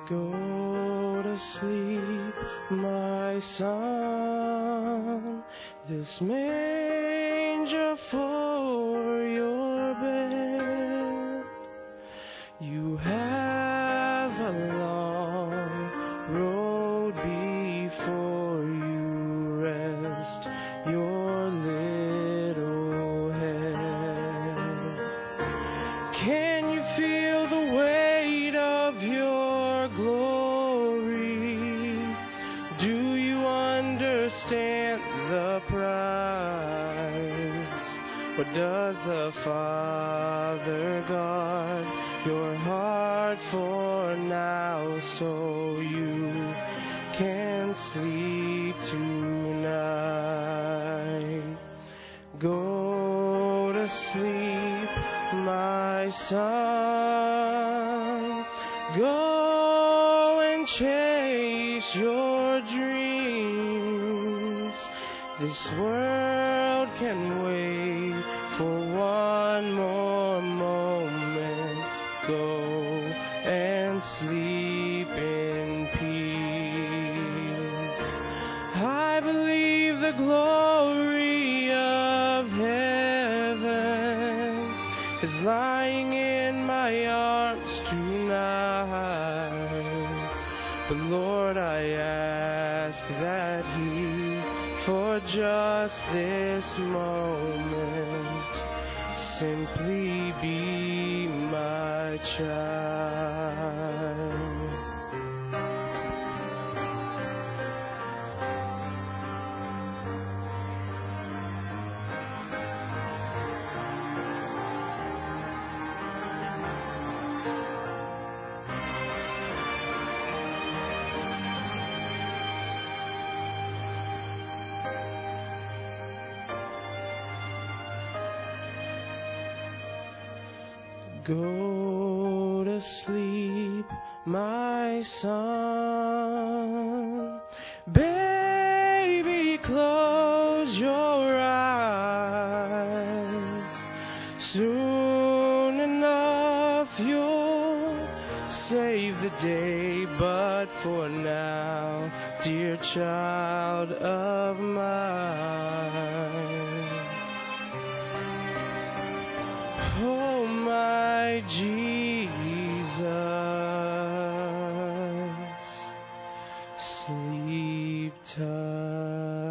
Go to sleep, my son. This manger for your bed. You have a long road before you. Rest your little head. Can you feel the weight of your glory? Do you understand the price? Or does the Father guard your heart for now so you can sleep tonight? Go to sleep, my son. Go and chase your dreams. This world can wait for one more moment. Go and sleep in peace. I believe the glory of heaven is lying in my arms tonight. But Lord, I ask that He, for just this moment, simply be my child. Go to sleep, my son. Baby, close your eyes. Soon enough you'll save the day, but for now, dear child of mine, oh my Jesus, sleep tight.